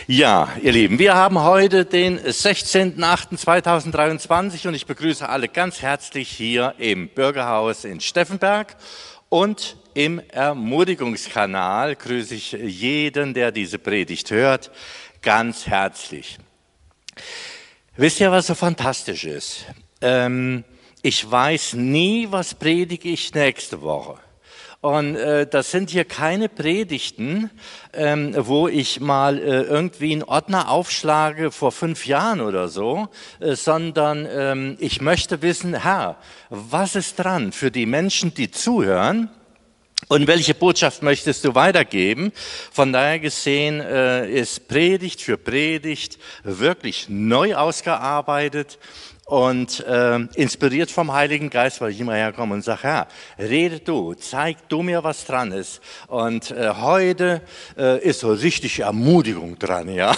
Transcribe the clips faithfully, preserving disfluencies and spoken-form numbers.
Ja, ihr Lieben, wir haben heute den sechzehnten achten zweitausenddreiundzwanzig und ich begrüße alle ganz herzlich hier im Bürgerhaus in Steffenberg und im Ermutigungskanal grüße ich jeden, der diese Predigt hört, ganz herzlich. Wisst ihr, was so fantastisch ist? Ähm, ich weiß nie, was predige ich nächste Woche. Und äh, das sind hier keine Predigten, ähm, wo ich mal äh, irgendwie einen Ordner aufschlage vor fünf Jahren oder so, äh, sondern ähm, ich möchte wissen, Herr, was ist dran für die Menschen, die zuhören? Und welche Botschaft möchtest du weitergeben? Von daher gesehen äh, ist Predigt für Predigt wirklich neu ausgearbeitet und äh, inspiriert vom Heiligen Geist, weil ich immer herkomme und sage, Herr, rede du, zeig du mir, was dran ist. Und äh, heute äh, ist so richtig Ermutigung dran, ja.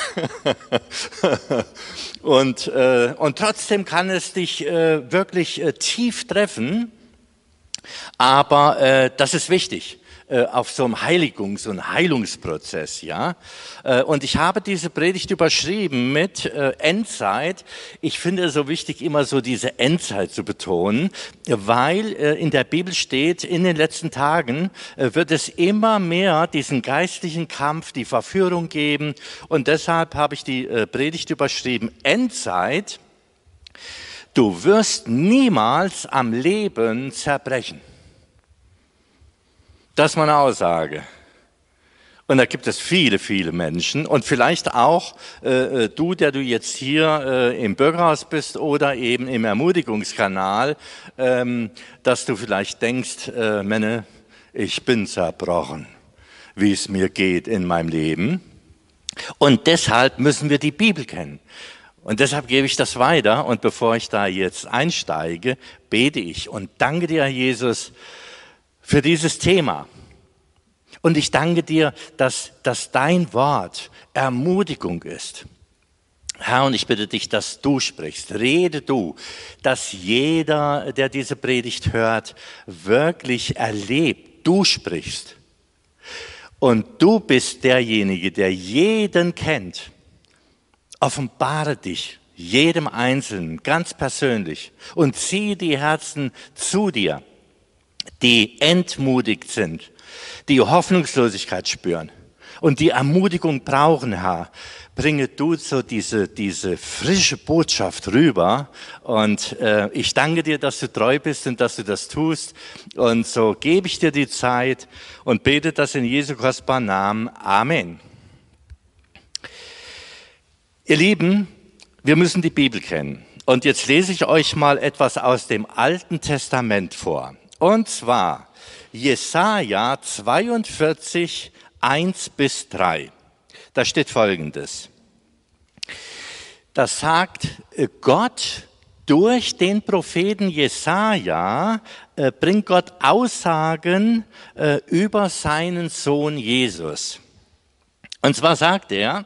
und, äh, und trotzdem kann es dich äh, wirklich äh, tief treffen. Aber äh, das ist wichtig äh, auf so einem Heiligungs- und Heilungsprozess, ja. Äh, und ich habe diese Predigt überschrieben mit äh, Endzeit. Ich finde es so wichtig, immer so diese Endzeit zu betonen, weil äh, in der Bibel steht, in den letzten Tagen äh, wird es immer mehr diesen geistlichen Kampf, die Verführung geben. Und deshalb habe ich die äh, Predigt überschrieben, Endzeit. Du wirst niemals am Leben zerbrechen. Das ist meine Aussage. Und da gibt es viele, viele Menschen und vielleicht auch äh, du, der du jetzt hier äh, im Bürgerhaus bist oder eben im Ermutigungskanal, ähm, dass du vielleicht denkst, äh, Männer, ich bin zerbrochen, wie es mir geht in meinem Leben. Und deshalb müssen wir die Bibel kennen. Und deshalb gebe ich das weiter und bevor ich da jetzt einsteige, bete ich und danke dir, Herr Jesus, für dieses Thema. Und ich danke dir, dass, dass dein Wort Ermutigung ist. Herr, und ich bitte dich, dass du sprichst. Rede du, dass jeder, der diese Predigt hört, wirklich erlebt, du sprichst. Und du bist derjenige, der jeden kennt. Offenbare dich jedem Einzelnen ganz persönlich und ziehe die Herzen zu dir, die entmutigt sind, die Hoffnungslosigkeit spüren und die Ermutigung brauchen, Herr. Bringe du so diese, diese frische Botschaft rüber und äh, ich danke dir, dass du treu bist und dass du das tust und so gebe ich dir die Zeit und bete das in Jesu kostbaren Namen. Amen. Ihr Lieben, wir müssen die Bibel kennen. Und jetzt lese ich euch mal etwas aus dem Alten Testament vor. Und zwar Jesaja zweiundvierzig, eins bis drei. Da steht Folgendes. Das sagt Gott durch den Propheten Jesaja, äh, bringt Gott Aussagen äh, über seinen Sohn Jesus. Und zwar sagt er,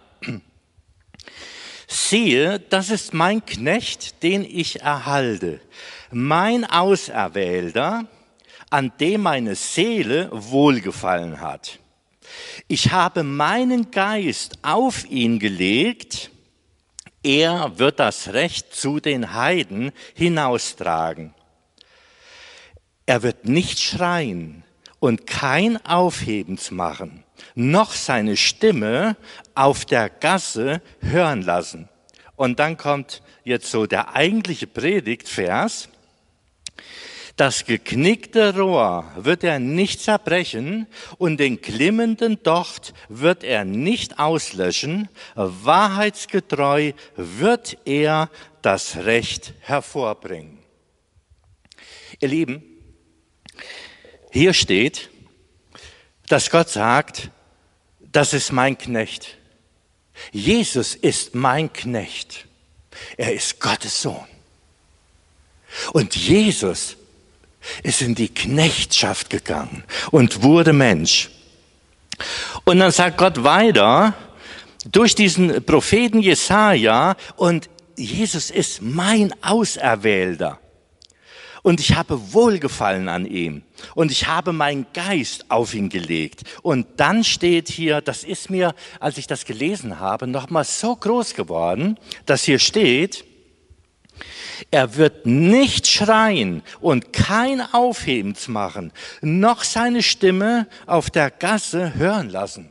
siehe, das ist mein Knecht, den ich erhalte, mein Auserwählter, an dem meine Seele wohlgefallen hat. Ich habe meinen Geist auf ihn gelegt, er wird das Recht zu den Heiden hinaustragen. Er wird nicht schreien und kein Aufhebens machen, noch seine Stimme auf der Gasse hören lassen. Und dann kommt jetzt so der eigentliche Predigtvers. Das geknickte Rohr wird er nicht zerbrechen und den glimmenden Docht wird er nicht auslöschen. Wahrheitsgetreu wird er das Recht hervorbringen. Ihr Lieben, hier steht, dass Gott sagt, das ist mein Knecht. Jesus ist mein Knecht. Er ist Gottes Sohn. Und Jesus ist in die Knechtschaft gegangen und wurde Mensch. Und dann sagt Gott weiter, durch diesen Propheten Jesaja, und Jesus ist mein Auserwählter. Und ich habe Wohlgefallen an ihm. Und ich habe meinen Geist auf ihn gelegt. Und dann steht hier, das ist mir, als ich das gelesen habe, nochmal so groß geworden, dass hier steht, er wird nicht schreien und kein Aufhebens machen, noch seine Stimme auf der Gasse hören lassen.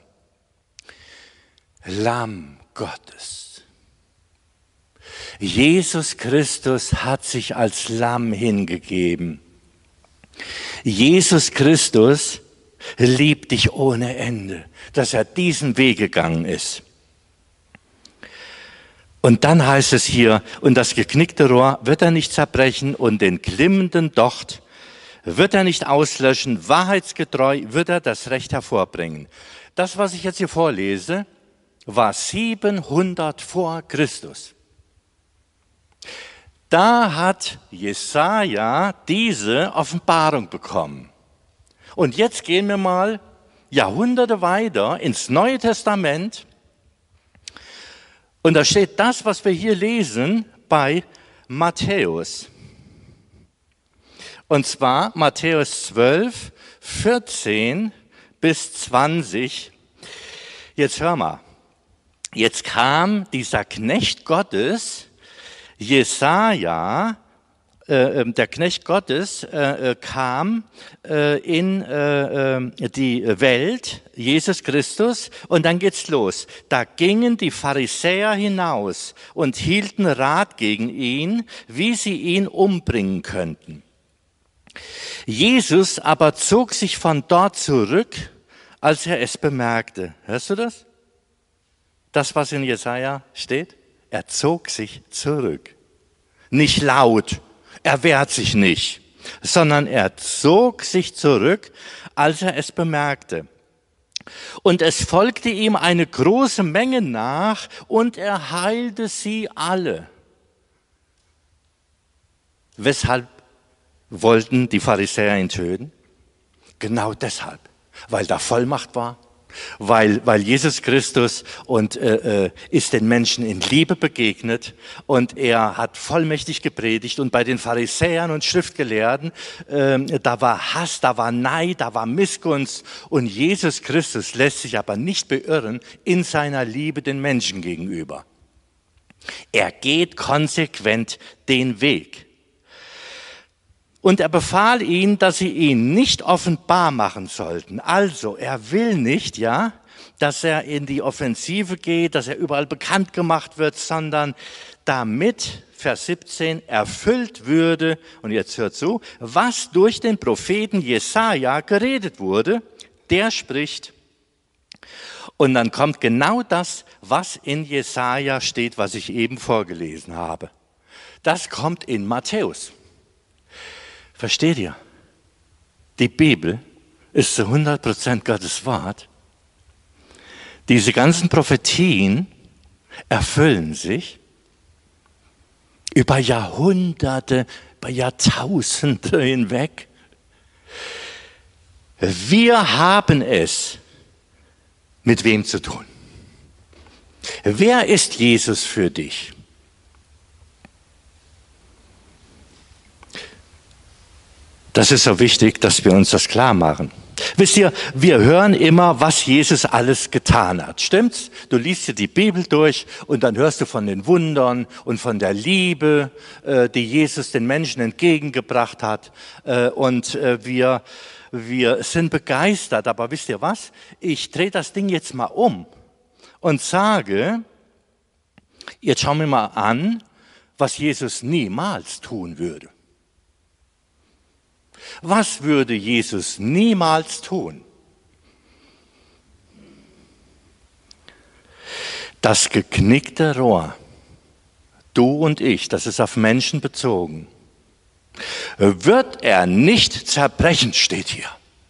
Lamm Gottes. Jesus Christus hat sich als Lamm hingegeben. Jesus Christus liebt dich ohne Ende, dass er diesen Weg gegangen ist. Und dann heißt es hier, und das geknickte Rohr wird er nicht zerbrechen und den glimmenden Docht wird er nicht auslöschen, wahrheitsgetreu wird er das Recht hervorbringen. Das, was ich jetzt hier vorlese, war siebenhundert vor Christus. Da hat Jesaja diese Offenbarung bekommen. Und jetzt gehen wir mal Jahrhunderte weiter ins Neue Testament. Und da steht das, was wir hier lesen, bei Matthäus. Und zwar Matthäus zwölf, vierzehn bis zwanzig. Jetzt hör mal. Jetzt kam dieser Knecht Gottes, Jesaja, äh, der Knecht Gottes, äh, kam äh, in äh, die Welt, Jesus Christus, und dann geht's los. Da gingen die Pharisäer hinaus und hielten Rat gegen ihn, wie sie ihn umbringen könnten. Jesus aber zog sich von dort zurück, als er es bemerkte. Hörst du das? Das, was in Jesaja steht? Er zog sich zurück. Nicht laut, er wehrt sich nicht, sondern er zog sich zurück, als er es bemerkte. Und es folgte ihm eine große Menge nach und er heilte sie alle. Weshalb wollten die Pharisäer ihn töten? Genau deshalb, weil da Vollmacht war. Weil, weil Jesus Christus und äh, ist den Menschen in Liebe begegnet und er hat vollmächtig gepredigt und bei den Pharisäern und Schriftgelehrten, äh, da war Hass, da war Neid, da war Missgunst und Jesus Christus lässt sich aber nicht beirren in seiner Liebe den Menschen gegenüber. Er geht konsequent den Weg. Und er befahl ihnen, dass sie ihn nicht offenbar machen sollten. Also, er will nicht, ja, dass er in die Offensive geht, dass er überall bekannt gemacht wird, sondern damit, Vers siebzehn, erfüllt würde, und jetzt hört zu, was durch den Propheten Jesaja geredet wurde, der spricht. Und dann kommt genau das, was in Jesaja steht, was ich eben vorgelesen habe. Das kommt in Matthäus. Versteht ihr? Die Bibel ist zu hundert Prozent Gottes Wort. Diese ganzen Prophetien erfüllen sich über Jahrhunderte, über Jahrtausende hinweg. Wir haben es mit wem zu tun? Wer ist Jesus für dich? Das ist so wichtig, dass wir uns das klar machen. Wisst ihr, wir hören immer, was Jesus alles getan hat. Stimmt's? Du liest dir die Bibel durch und dann hörst du von den Wundern und von der Liebe, die Jesus den Menschen entgegengebracht hat. Und wir, wir sind begeistert. Aber wisst ihr was? Ich drehe das Ding jetzt mal um und sage, jetzt schauen wir mal an, was Jesus niemals tun würde. Was würde Jesus niemals tun? Das geknickte Rohr, du und ich, das ist auf Menschen bezogen, wird er nicht zerbrechen, steht hier.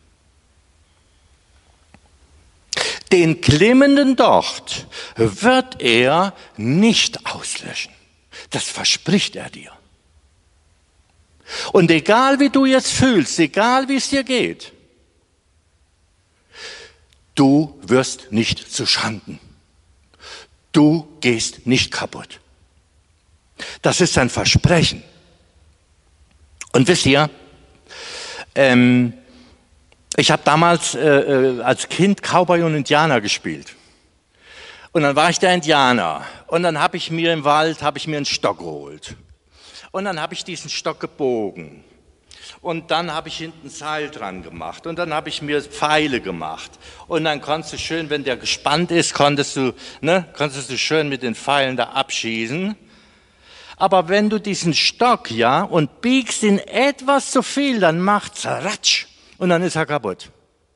Den glimmenden Docht wird er nicht auslöschen. Das verspricht er dir. Und egal wie du jetzt fühlst, egal wie es dir geht, du wirst nicht zu Schanden. Du gehst nicht kaputt. Das ist ein Versprechen. Und wisst ihr, ähm, ich habe damals äh, als Kind Cowboy und Indianer gespielt. Und dann war ich der Indianer. Und dann habe ich mir im Wald, habe ich mir einen Stock geholt. Und dann habe ich diesen Stock gebogen. Und dann habe ich hinten ein Seil dran gemacht. Und dann habe ich mir Pfeile gemacht. Und dann konntest du schön, wenn der gespannt ist, konntest du, ne, konntest du schön mit den Pfeilen da abschießen. Aber wenn du diesen Stock, ja, und biegst ihn etwas zu viel, dann macht's ratsch. Und dann ist er kaputt.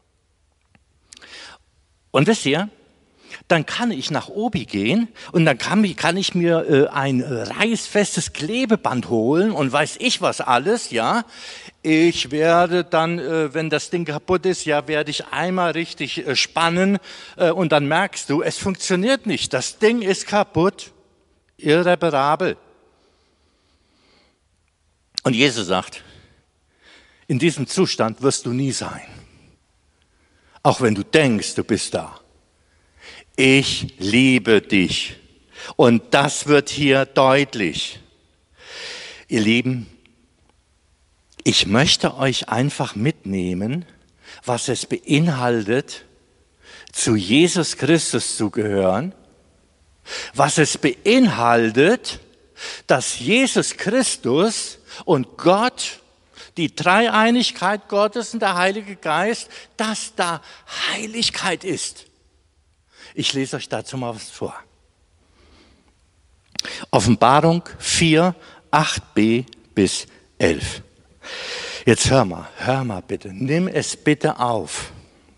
Und wisst ihr, dann kann ich nach Obi gehen und dann kann, kann ich mir äh, ein reißfestes Klebeband holen und weiß ich was alles, ja. Ich werde dann, äh, wenn das Ding kaputt ist, ja, werde ich einmal richtig äh, spannen äh, und dann merkst du, es funktioniert nicht. Das Ding ist kaputt, irreparabel. Und Jesus sagt, in diesem Zustand wirst du nie sein. Auch wenn du denkst, du bist da. Ich liebe dich. Und das wird hier deutlich. Ihr Lieben, ich möchte euch einfach mitnehmen, was es beinhaltet, zu Jesus Christus zu gehören, was es beinhaltet, dass Jesus Christus und Gott, die Dreieinigkeit Gottes und der Heilige Geist, dass da Heiligkeit ist. Ich lese euch dazu mal was vor. Offenbarung vier, acht b bis elf. Jetzt hör mal, hör mal bitte, nimm es bitte auf.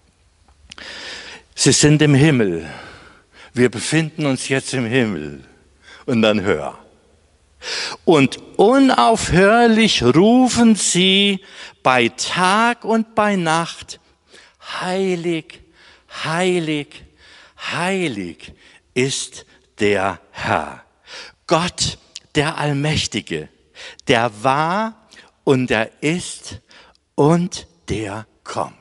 Sie sind im Himmel. Wir befinden uns jetzt im Himmel. Und dann hör. Und unaufhörlich rufen sie bei Tag und bei Nacht, heilig, heilig, heilig ist der Herr, Gott, der Allmächtige, der war und der ist und der kommt.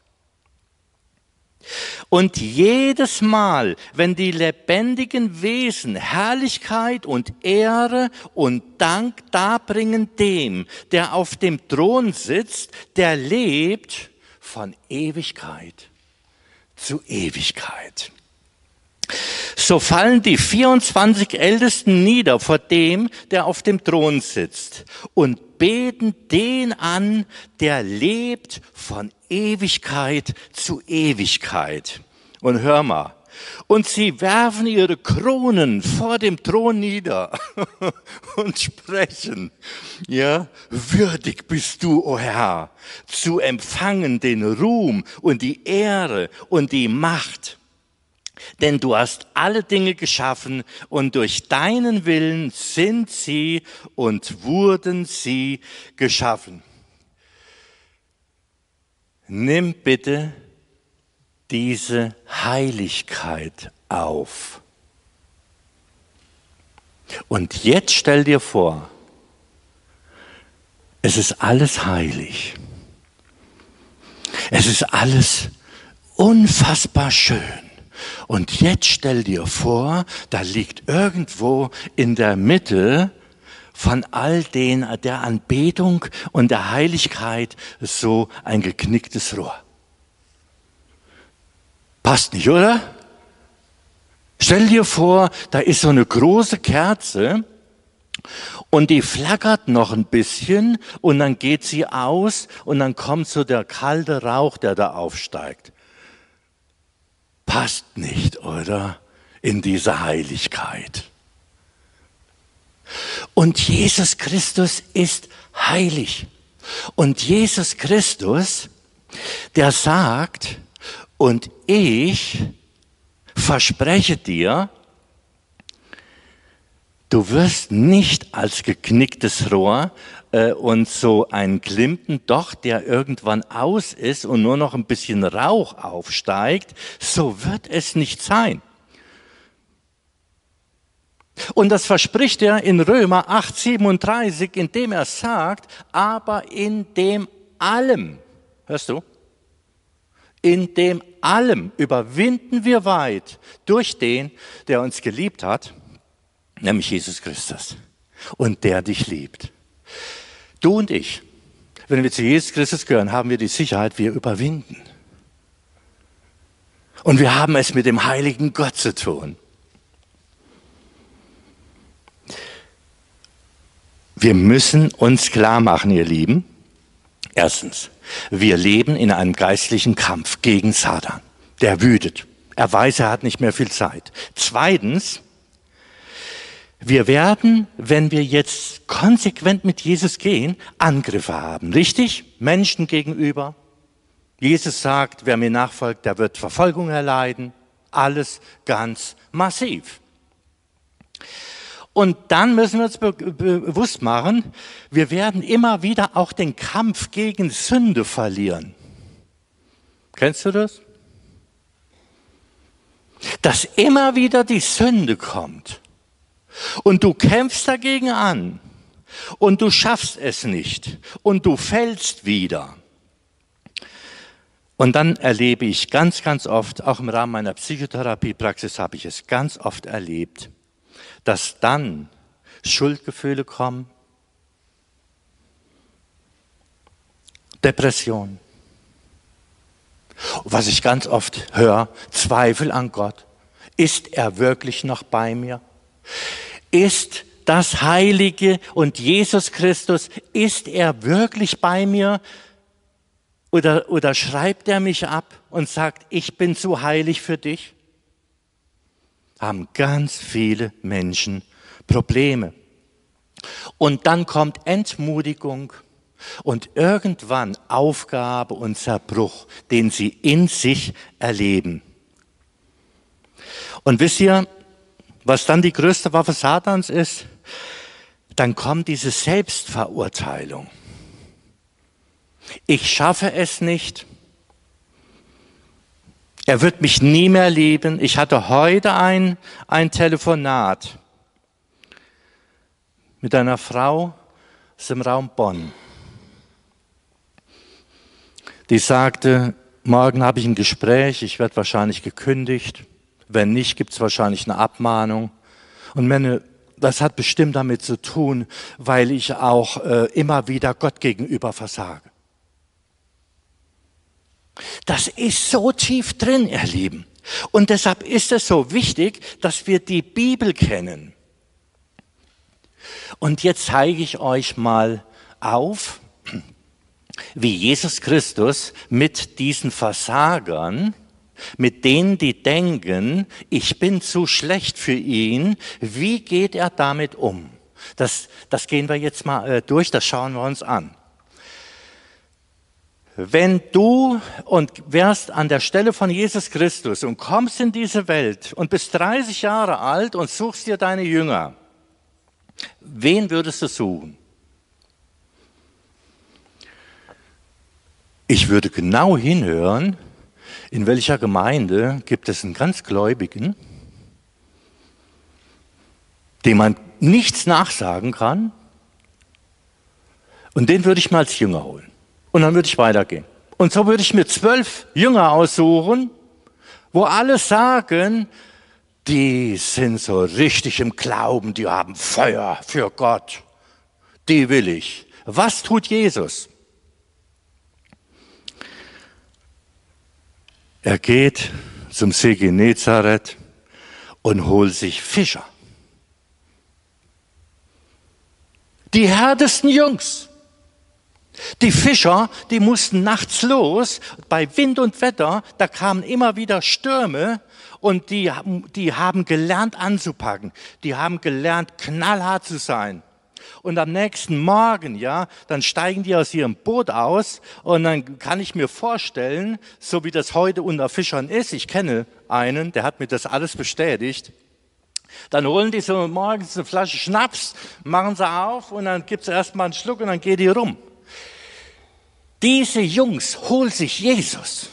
Und jedes Mal, wenn die lebendigen Wesen Herrlichkeit und Ehre und Dank darbringen dem, der auf dem Thron sitzt, der lebt von Ewigkeit zu Ewigkeit. So fallen die vierundzwanzig Ältesten nieder vor dem, der auf dem Thron sitzt und beten den an, der lebt von Ewigkeit zu Ewigkeit. Und hör mal, und sie werfen ihre Kronen vor dem Thron nieder und sprechen, ja, würdig bist du, o Herr, zu empfangen den Ruhm und die Ehre und die Macht. Denn du hast alle Dinge geschaffen und durch deinen Willen sind sie und wurden sie geschaffen. Nimm bitte diese Heiligkeit auf. Und jetzt stell dir vor, es ist alles heilig. Es ist alles unfassbar schön. Und jetzt stell dir vor, da liegt irgendwo in der Mitte von all den, der Anbetung und der Heiligkeit so ein geknicktes Rohr. Passt nicht, oder? Stell dir vor, da ist so eine große Kerze und die flackert noch ein bisschen und dann geht sie aus und dann kommt so der kalte Rauch, der da aufsteigt. Passt nicht, oder? In diese Heiligkeit. Und Jesus Christus ist heilig. Und Jesus Christus, der sagt, und ich verspreche dir, du wirst nicht als geknicktes Rohr äh, und so ein Glimpen, doch der irgendwann aus ist und nur noch ein bisschen Rauch aufsteigt, so wird es nicht sein. Und das verspricht er in Römer acht, siebenunddreißig, indem er sagt, aber in dem allem, hörst du? In dem allem überwinden wir weit durch den, der uns geliebt hat, nämlich Jesus Christus und der dich liebt. Du und ich, Wenn wir zu Jesus Christus gehören, haben wir die Sicherheit, wir überwinden. Und wir haben es mit dem heiligen Gott zu tun. Wir müssen uns klar machen, ihr Lieben, erstens, wir leben in einem geistlichen Kampf gegen Satan. Der wütet. Er weiß, er hat nicht mehr viel Zeit. Zweitens, wir werden, wenn wir jetzt konsequent mit Jesus gehen, Angriffe haben. Richtig? Menschen gegenüber. Jesus sagt, wer mir nachfolgt, der wird Verfolgung erleiden. Alles ganz massiv. Und dann müssen wir uns be- be- bewusst machen, wir werden immer wieder auch den Kampf gegen Sünde verlieren. Kennst du das? Dass immer wieder die Sünde kommt und du kämpfst dagegen an und du schaffst es nicht und du fällst wieder. Und dann erlebe ich ganz, ganz oft, auch im Rahmen meiner Psychotherapiepraxis habe ich es ganz oft erlebt, dass dann Schuldgefühle kommen, Depression. Was ich ganz oft höre, Zweifel an Gott. Ist er wirklich noch bei mir? Ist das Heilige und Jesus Christus, ist er wirklich bei mir? Oder, oder schreibt er mich ab und sagt, ich bin zu heilig für dich? Haben ganz viele Menschen Probleme. Und dann kommt Entmutigung und irgendwann Aufgabe und Zerbruch, den sie in sich erleben. Und wisst ihr, was dann die größte Waffe Satans ist? Dann kommt diese Selbstverurteilung. Ich schaffe es nicht. Er wird mich nie mehr lieben. Ich hatte heute ein, ein Telefonat mit einer Frau aus dem Raum Bonn. Die sagte, morgen habe ich ein Gespräch, ich werde wahrscheinlich gekündigt. Wenn nicht, gibt es wahrscheinlich eine Abmahnung. Und meine, das hat bestimmt damit zu tun, weil ich auch äh, immer wieder Gott gegenüber versage. Das ist so tief drin, ihr Lieben. Und deshalb ist es so wichtig, dass wir die Bibel kennen. Und jetzt zeige ich euch mal auf, wie Jesus Christus mit diesen Versagern, mit denen, die denken, ich bin zu schlecht für ihn, wie geht er damit um? Das, das gehen wir jetzt mal äh, durch, das schauen wir uns an. Wenn du und wärst an der Stelle von Jesus Christus und kommst in diese Welt und bist dreißig Jahre alt und suchst dir deine Jünger, wen würdest du suchen? Ich würde genau hinhören, in welcher Gemeinde gibt es einen ganz Gläubigen, dem man nichts nachsagen kann, und den würde ich mal als Jünger holen. Und dann würde ich weitergehen. Und so würde ich mir zwölf Jünger aussuchen, wo alle sagen, die sind so richtig im Glauben, die haben Feuer für Gott. Die will ich. Was tut Jesus? Er geht zum See Genezareth und holt sich Fischer. Die härtesten Jungs. Die Fischer, die mussten nachts los, bei Wind und Wetter, da kamen immer wieder Stürme und die, die haben gelernt anzupacken. Die haben gelernt, knallhart zu sein. Und am nächsten Morgen, ja, dann steigen die aus ihrem Boot aus und dann kann ich mir vorstellen, so wie das heute unter Fischern ist, ich kenne einen, der hat mir das alles bestätigt, dann holen die so morgens eine Flasche Schnaps, machen sie auf und dann gibt es erstmal einen Schluck und dann geht die rum. Diese Jungs holen sich Jesus.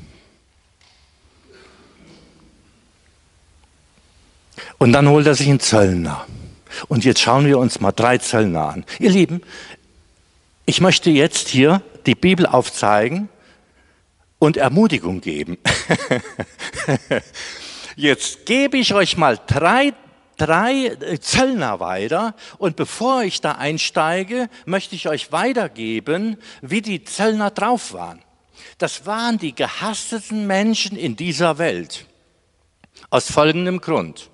Und dann holt er sich einen Zöllner. Und jetzt schauen wir uns mal drei Zöllner an. Ihr Lieben, ich möchte jetzt hier die Bibel aufzeigen und Ermutigung geben. Jetzt gebe ich euch mal drei drei Zöllner weiter und bevor ich da einsteige, möchte ich euch weitergeben, wie die Zöllner drauf waren. Das waren die gehassten Menschen in dieser Welt. Aus folgendem Grund.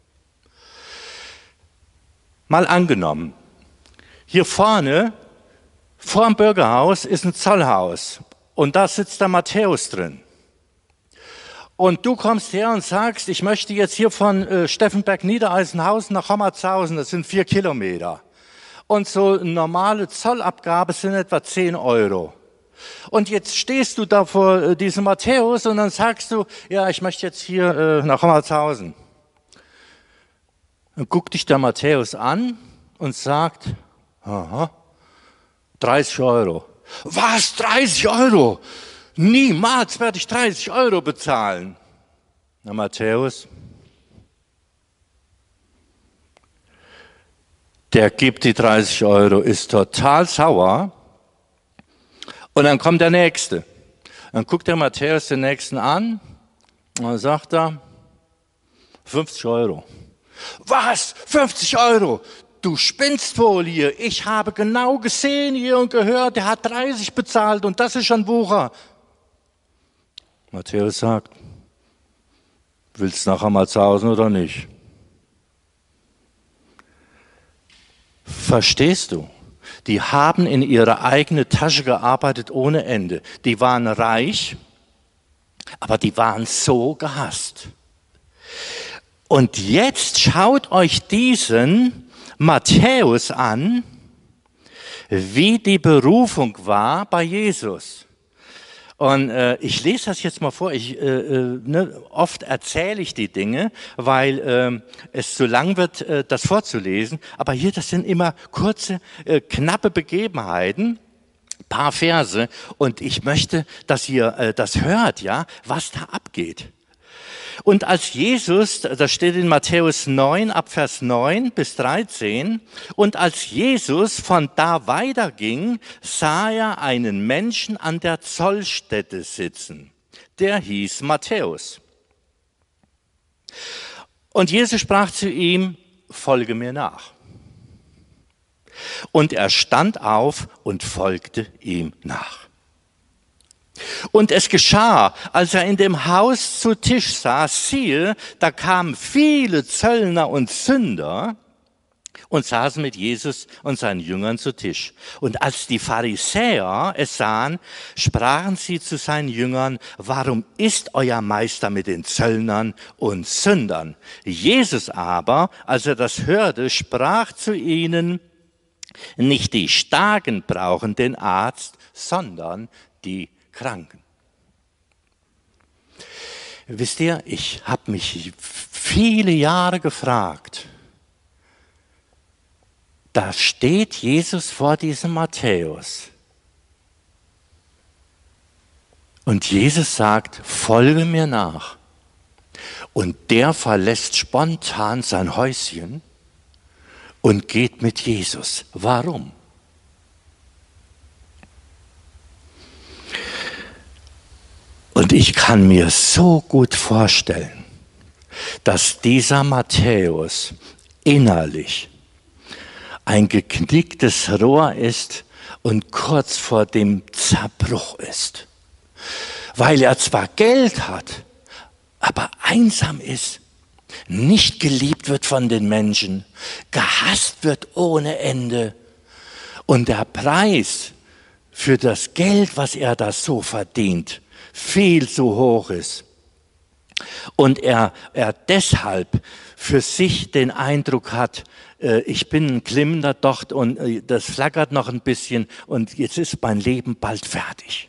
Mal angenommen, hier vorne, vor dem Bürgerhaus ist ein Zollhaus und da sitzt der Matthäus drin. Und du kommst her und sagst, ich möchte jetzt hier von äh, Steffenberg-Niedereisenhausen nach Hommerzhausen, das sind vier Kilometer. Und so eine normale Zollabgabe sind etwa zehn Euro. Und jetzt stehst du da vor äh, diesem Matthäus und dann sagst du, ja, ich möchte jetzt hier äh, nach Hommerzhausen. Dann guckt dich der Matthäus an und sagt, aha, dreißig Euro. Was, dreißig Euro? Niemals werde ich dreißig Euro bezahlen. Na, Matthäus, der gibt die dreißig Euro, ist total sauer. Und dann kommt der Nächste. Dann guckt der Matthäus den Nächsten an und dann sagt er, fünfzig Euro. Was? fünfzig Euro? Du spinnst wohl hier. Ich habe genau gesehen hier und gehört, der hat dreißig bezahlt und das ist schon Wucher. Matthäus sagt, willst du nachher mal zu Hause oder nicht? Verstehst du? Die haben in ihre eigene Tasche gearbeitet ohne Ende. Die waren reich, aber die waren so gehasst. Und jetzt schaut euch diesen Matthäus an, wie die Berufung war bei Jesus. Und äh, ich lese das jetzt mal vor. Ich, äh, ne, oft erzähle ich die Dinge, weil äh, es zu lang wird, äh, das vorzulesen. Aber hier, das sind immer kurze, äh, knappe Begebenheiten, paar Verse. Und ich möchte, dass ihr äh, das hört, ja, was da abgeht. Und als Jesus, das steht in Matthäus neun, ab Vers neun bis dreizehn, und als Jesus von da weiterging, sah er einen Menschen an der Zollstätte sitzen. Der hieß Matthäus. Und Jesus sprach zu ihm, folge mir nach. Und er stand auf und folgte ihm nach. Und es geschah, als er in dem Haus zu Tisch saß, siehe, da kamen viele Zöllner und Sünder und saßen mit Jesus und seinen Jüngern zu Tisch. Und als die Pharisäer es sahen, sprachen sie zu seinen Jüngern, warum isst euer Meister mit den Zöllnern und Sündern? Jesus aber, als er das hörte, sprach zu ihnen, nicht die Starken brauchen den Arzt, sondern die Kranken. Wisst ihr, ich habe mich viele Jahre gefragt, da steht Jesus vor diesem Matthäus und Jesus sagt, folge mir nach. Und der verlässt spontan sein Häuschen und geht mit Jesus. Warum? Und ich kann mir so gut vorstellen, dass dieser Matthäus innerlich ein geknicktes Rohr ist und kurz vor dem Zerbruch ist. Weil er zwar Geld hat, aber einsam ist, nicht geliebt wird von den Menschen, gehasst wird ohne Ende. Und der Preis für das Geld, was er da so verdient, viel zu hoch ist. Und er, er deshalb für sich den Eindruck hat, äh, ich bin ein glimmender Docht und äh, das flackert noch ein bisschen und jetzt ist mein Leben bald fertig.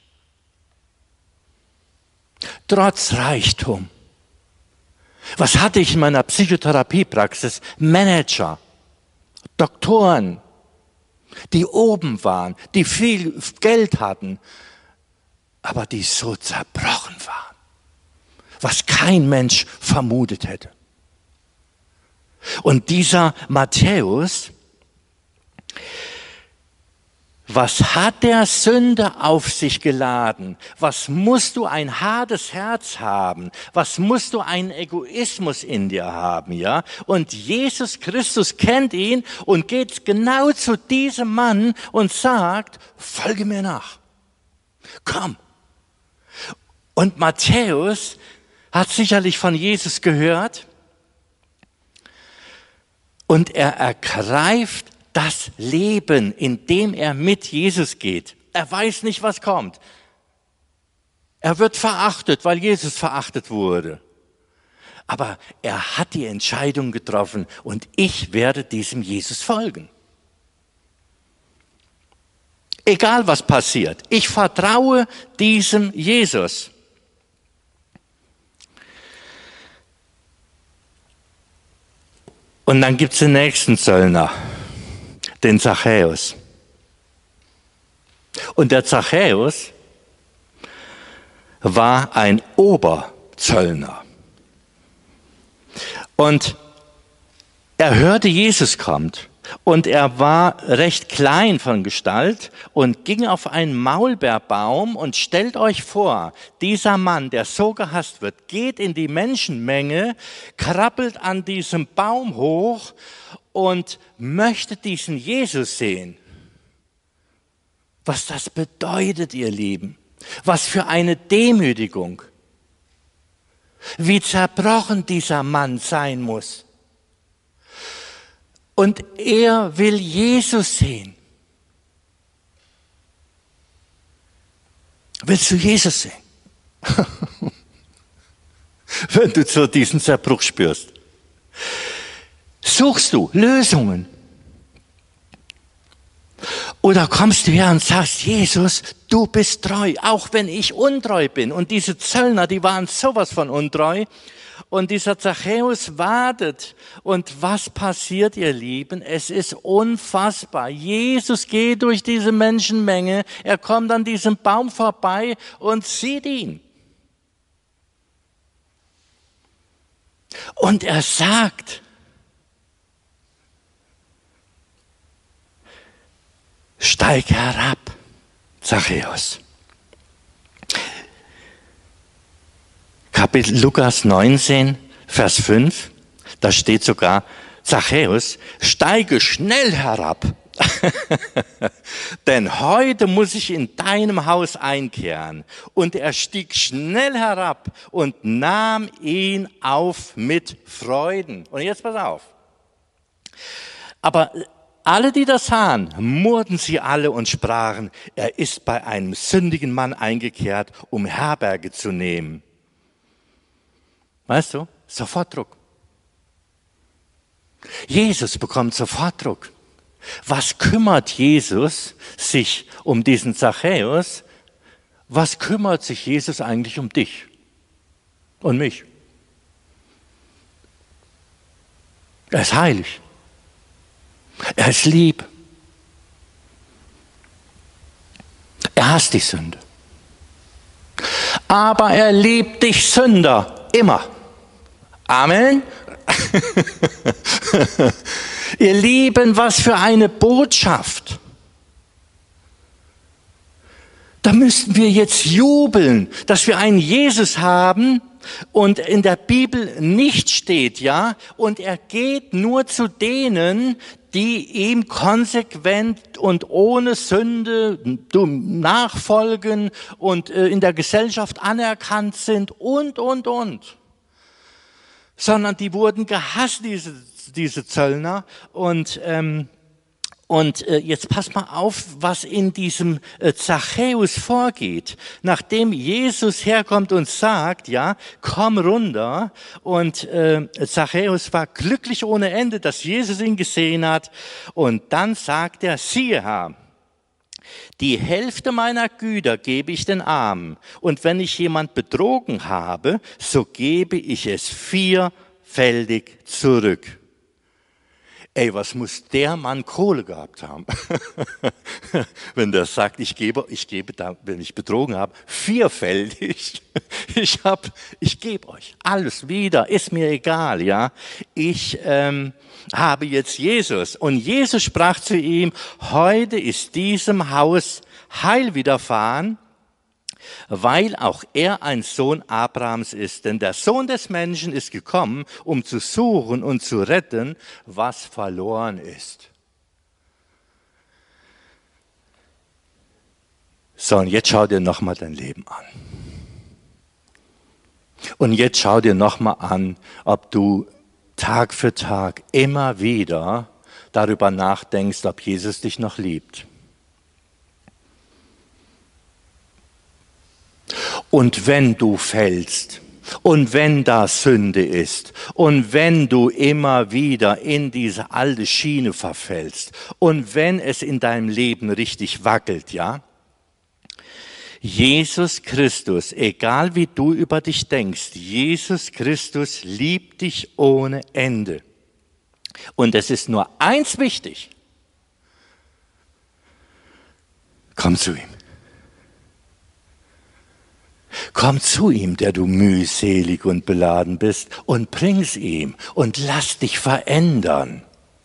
Trotz Reichtum. Was hatte ich in meiner Psychotherapiepraxis? Manager, Doktoren, die oben waren, die viel Geld hatten, aber die so zerbrochen waren, was kein Mensch vermutet hätte. Und dieser Matthäus Was hat der Sünde auf sich geladen? Was musst du ein hartes Herz haben? Was musst du einen Egoismus in dir haben, ja? Und Jesus Christus kennt ihn und geht genau zu diesem Mann und sagt, folge mir nach. Komm. Und Matthäus hat sicherlich von Jesus gehört und er ergreift das Leben, in dem er mit Jesus geht. Er weiß nicht, was kommt. Er wird verachtet, weil Jesus verachtet wurde. Aber er hat die Entscheidung getroffen und ich werde diesem Jesus folgen. Egal was passiert, ich vertraue diesem Jesus. Und dann gibt es den nächsten Zöllner, den Zachäus. Und der Zachäus war ein Oberzöllner. Und er hörte, Jesus kommt. Und er war recht klein von Gestalt und ging auf einen Maulbeerbaum und stellt euch vor, dieser Mann, der so gehasst wird, geht in die Menschenmenge, krabbelt an diesem Baum hoch und möchte diesen Jesus sehen. Was das bedeutet, ihr Lieben, was für eine Demütigung, wie zerbrochen dieser Mann sein muss. Und er will Jesus sehen. Willst du Jesus sehen? Wenn du so diesen Zerbruch spürst. Suchst du Lösungen? Oder kommst du her und sagst, Jesus, du bist treu, auch wenn ich untreu bin. Und diese Zöllner, die waren sowas von untreu. Und dieser Zachäus wartet. Und was passiert, ihr Lieben? Es ist unfassbar. Jesus geht durch diese Menschenmenge. Er kommt an diesem Baum vorbei und sieht ihn. Und er sagt, steig herab, Zachäus. Kapitel Lukas neunzehn, Vers fünf, da steht sogar, Zachäus, steige schnell herab, denn heute muss ich in deinem Haus einkehren. Und er stieg schnell herab und nahm ihn auf mit Freuden. Und jetzt pass auf. Aber alle, die das sahen, murrten sie alle und sprachen, er ist bei einem sündigen Mann eingekehrt, um Herberge zu nehmen. Weißt du, sofort Druck. Jesus bekommt sofort Druck. Was kümmert Jesus sich um diesen Zachäus? Was kümmert sich Jesus eigentlich um dich und mich? Er ist heilig. Er ist lieb. Er hasst die Sünde. Aber er liebt dich Sünder immer. Amen. Ihr Lieben, was für eine Botschaft. Da müssten wir jetzt jubeln, dass wir einen Jesus haben und in der Bibel nicht steht, ja, und er geht nur zu denen, die ihm konsequent und ohne Sünde nachfolgen und in der Gesellschaft anerkannt sind und, und, und. Sondern die wurden gehasst, diese, diese Zöllner. Und, ähm, und äh, jetzt passt mal auf, was in diesem äh, Zachäus vorgeht. Nachdem Jesus herkommt und sagt, ja, komm runter. Und äh, Zachäus war glücklich ohne Ende, dass Jesus ihn gesehen hat. Und dann sagt er, siehe Herr, die Hälfte meiner Güter gebe ich den Armen. Und wenn ich jemand betrogen habe, so gebe ich es vierfältig zurück. Ey, was muss der Mann Kohle gehabt haben? Wenn der sagt, ich gebe, ich gebe da, wenn ich betrogen habe, vierfältig. Ich hab, ich gebe euch alles wieder, ist mir egal, ja. Ich ähm, habe jetzt Jesus. Und Jesus sprach zu ihm, heute ist diesem Haus Heil widerfahren, weil auch er ein Sohn Abrahams ist. Denn der Sohn des Menschen ist gekommen, um zu suchen und zu retten, was verloren ist. So, und jetzt schau dir nochmal dein Leben an. Und jetzt schau dir nochmal an, ob du Tag für Tag immer wieder darüber nachdenkst, ob Jesus dich noch liebt. Und wenn du fällst und wenn da Sünde ist und wenn du immer wieder in diese alte Schiene verfällst und wenn es in deinem Leben richtig wackelt, ja, Jesus Christus, egal wie du über dich denkst, Jesus Christus liebt dich ohne Ende. Und es ist nur eins wichtig. Komm zu ihm. Komm zu ihm, der du mühselig und beladen bist, und bring's ihm und lass dich verändern.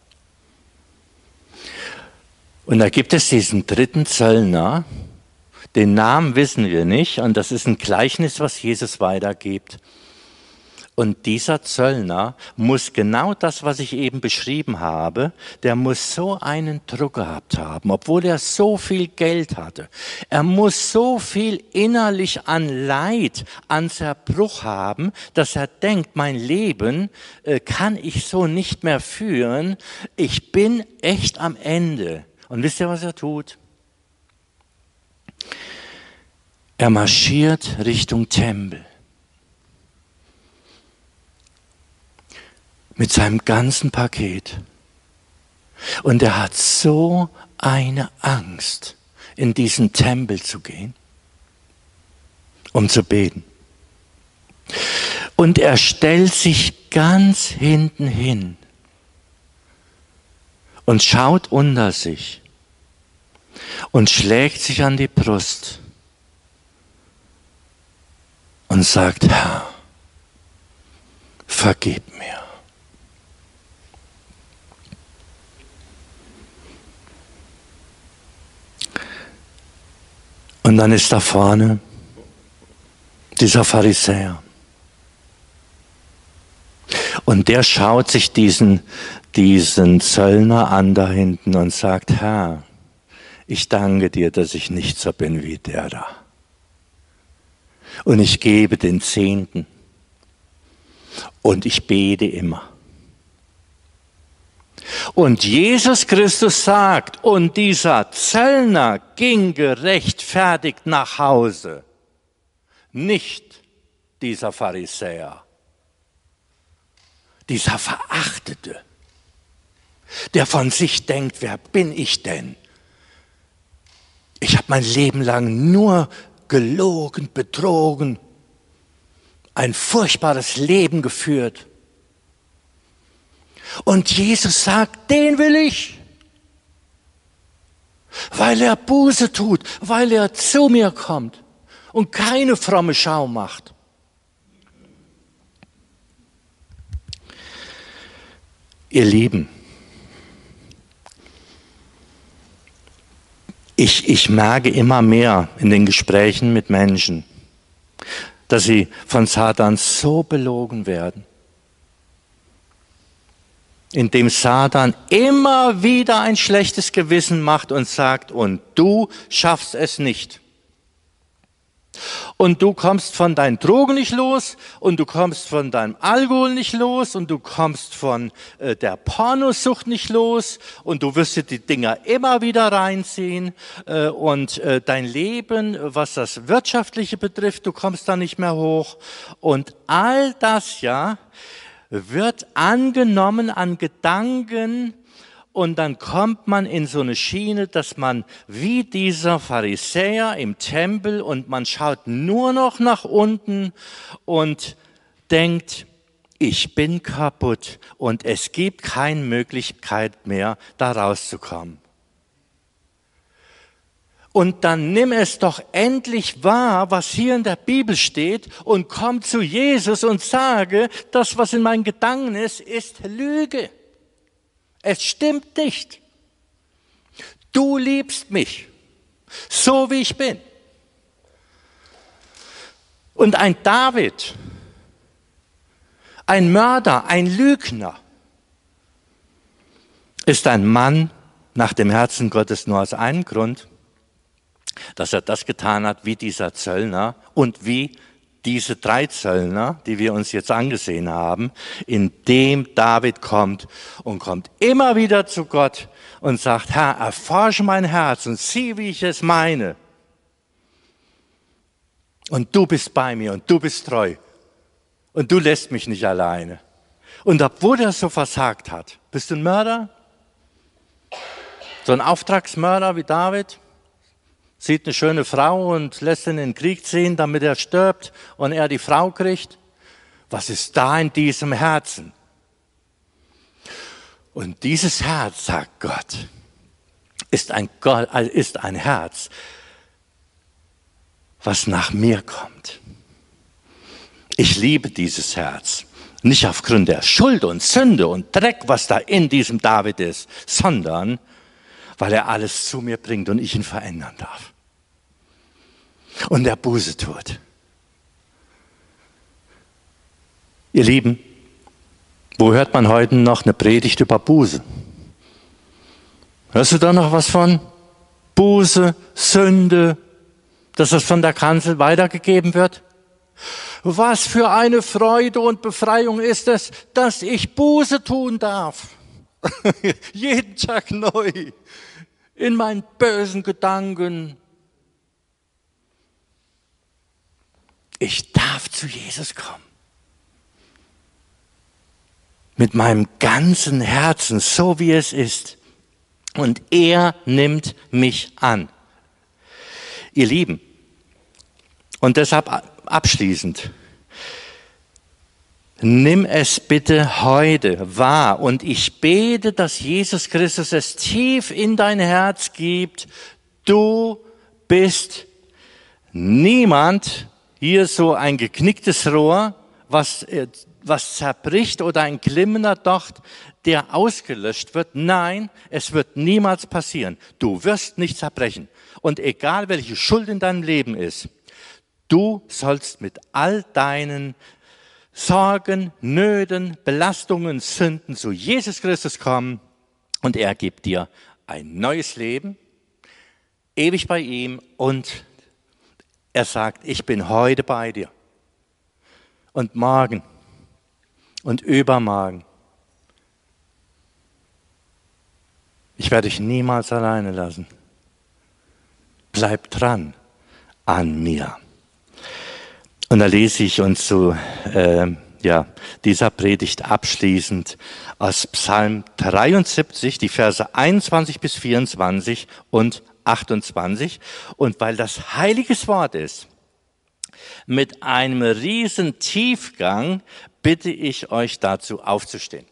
Und da gibt es diesen dritten Zöllner, den Namen wissen wir nicht, und das ist ein Gleichnis, was Jesus weitergibt. Und dieser Zöllner muss genau das, was ich eben beschrieben habe, der muss so einen Druck gehabt haben, obwohl er so viel Geld hatte. Er muss so viel innerlich an Leid, an Zerbruch haben, dass er denkt, mein Leben äh, kann ich so nicht mehr führen. Ich bin echt am Ende. Und wisst ihr, was er tut? Er marschiert Richtung Tempel. Mit seinem ganzen Paket. Und er hat so eine Angst, in diesen Tempel zu gehen, um zu beten. Und er stellt sich ganz hinten hin und schaut unter sich und schlägt sich an die Brust und sagt, Herr, vergib mir. Und dann ist da vorne dieser Pharisäer. Und der schaut sich diesen, diesen Zöllner an da hinten und sagt, Herr, ich danke dir, dass ich nicht so bin wie der da. Und ich gebe den Zehnten. Und ich bete immer. Und Jesus Christus sagt, und dieser Zöllner ging gerechtfertigt nach Hause, nicht dieser Pharisäer, dieser Verachtete, der von sich denkt, wer bin ich denn? Ich habe mein Leben lang nur gelogen, betrogen, ein furchtbares Leben geführt. Und Jesus sagt, den will ich, weil er Buße tut, weil er zu mir kommt und keine fromme Schau macht. Ihr Lieben, ich, ich merke immer mehr in den Gesprächen mit Menschen, dass sie von Satan so belogen werden, indem Satan immer wieder ein schlechtes Gewissen macht und sagt, und du schaffst es nicht. Und du kommst von deinen Drogen nicht los und du kommst von deinem Alkohol nicht los und du kommst von äh, der Pornosucht nicht los und du wirst dir die Dinger immer wieder reinziehen äh, und äh, dein Leben, was das Wirtschaftliche betrifft, du kommst da nicht mehr hoch. Und all das, ja, wird angenommen an Gedanken und dann kommt man in so eine Schiene, dass man wie dieser Pharisäer im Tempel und man schaut nur noch nach unten und denkt, ich bin kaputt und es gibt keine Möglichkeit mehr, da rauszukommen. Und dann nimm es doch endlich wahr, was hier in der Bibel steht und komm zu Jesus und sage, das, was in meinen Gedanken ist, ist Lüge. Es stimmt nicht. Du liebst mich, so wie ich bin. Und ein David, ein Mörder, ein Lügner, ist ein Mann nach dem Herzen Gottes nur aus einem Grund, dass er das getan hat wie dieser Zöllner und wie diese drei Zöllner, die wir uns jetzt angesehen haben, indem David kommt und kommt immer wieder zu Gott und sagt, Herr, erforsche mein Herz und sieh, wie ich es meine. Und du bist bei mir und du bist treu und du lässt mich nicht alleine. Und obwohl er so versagt hat, bist du ein Mörder? So ein Auftragsmörder wie David? Sieht eine schöne Frau und lässt ihn in den Krieg ziehen, damit er stirbt und er die Frau kriegt. Was ist da in diesem Herzen? Und dieses Herz, sagt Gott, ist ein, Gott, ist ein Herz, was nach mir kommt. Ich liebe dieses Herz. Nicht aufgrund der Schuld und Sünde und Dreck, was da in diesem David ist, sondern weil er alles zu mir bringt und ich ihn verändern darf. Und der Buße tut. Ihr Lieben, wo hört man heute noch eine Predigt über Buße? Hörst du da noch was von? Buße, Sünde, dass das von der Kanzel weitergegeben wird? Was für eine Freude und Befreiung ist es, dass ich Buße tun darf. Jeden Tag neu. In meinen bösen Gedanken. Ich darf zu Jesus kommen. Mit meinem ganzen Herzen, so wie es ist. Und er nimmt mich an. Ihr Lieben, und deshalb abschließend, nimm es bitte heute wahr und ich bete, dass Jesus Christus es tief in dein Herz gibt. Du bist niemand, hier so ein geknicktes Rohr, was, was zerbricht oder ein glimmender Docht, der ausgelöscht wird. Nein, es wird niemals passieren. Du wirst nicht zerbrechen. Und egal welche Schuld in deinem Leben ist, du sollst mit all deinen Sorgen, Nöten, Belastungen, Sünden zu Jesus Christus kommen und er gibt dir ein neues Leben, ewig bei ihm und er sagt, ich bin heute bei dir und morgen und übermorgen. Ich werde dich niemals alleine lassen. Bleib dran an mir. Und da lese ich uns zu äh, ja, dieser Predigt abschließend aus Psalm dreiundsiebzig, die Verse einundzwanzig bis vierundzwanzig und achtundzwanzig. Und weil das heiliges Wort ist, mit einem riesen Tiefgang, bitte ich euch dazu aufzustehen.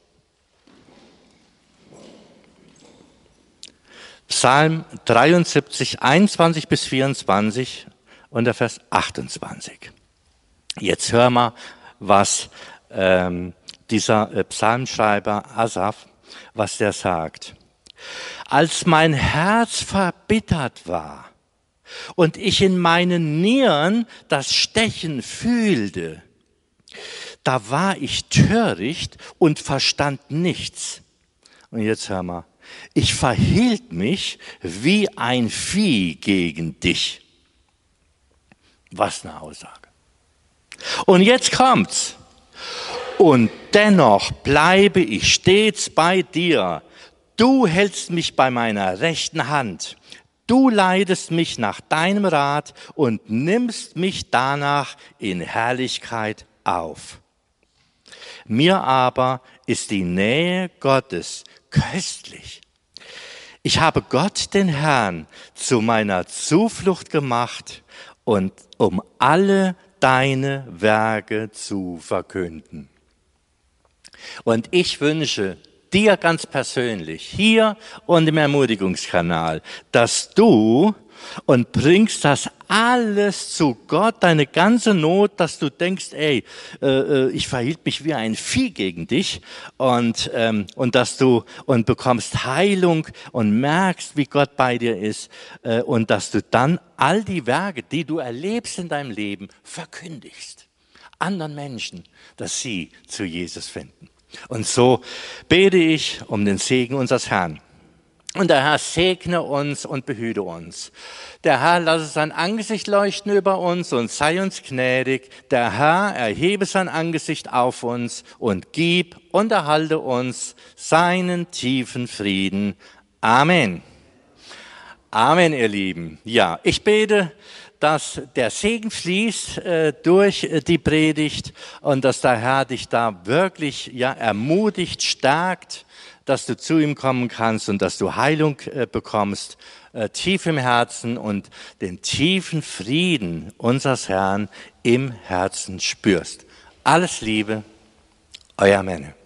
Psalm dreiundsiebzig, einundzwanzig bis vierundzwanzig und der Vers achtundzwanzig. Jetzt hör mal, was ähm, dieser äh, Psalmschreiber Asaf, was der sagt. Als mein Herz verbittert war und ich in meinen Nieren das Stechen fühlte, da war ich töricht und verstand nichts. Und jetzt hör mal, ich verhielt mich wie ein Vieh gegen dich. Was eine Aussage. Und jetzt kommt's. Und dennoch bleibe ich stets bei dir. Du hältst mich bei meiner rechten Hand. Du leitest mich nach deinem Rat und nimmst mich danach in Herrlichkeit auf. Mir aber ist die Nähe Gottes köstlich. Ich habe Gott, den Herrn, zu meiner Zuflucht gemacht und um alle deine Werke zu verkünden. Und ich wünsche dir ganz persönlich, hier und im Ermutigungskanal, dass du und bringst das alles zu Gott, deine ganze Not, dass du denkst, ey, äh, ich verhielt mich wie ein Vieh gegen dich und, ähm, und dass du und bekommst Heilung und merkst, wie Gott bei dir ist äh, und dass du dann all die Werke, die du erlebst in deinem Leben, verkündigst anderen Menschen, dass sie zu Jesus finden. Und so bete ich um den Segen unseres Herrn. Und der Herr segne uns und behüte uns. Der Herr lasse sein Angesicht leuchten über uns und sei uns gnädig. Der Herr erhebe sein Angesicht auf uns und gib und erhalte uns seinen tiefen Frieden. Amen. Amen, ihr Lieben. Ja, ich bete, dass der Segen fließt äh, durch die Predigt und dass der Herr dich da wirklich ja ermutigt, stärkt, dass du zu ihm kommen kannst und dass du Heilung äh, bekommst, äh, tief im Herzen und den tiefen Frieden unseres Herrn im Herzen spürst. Alles Liebe, euer Menne.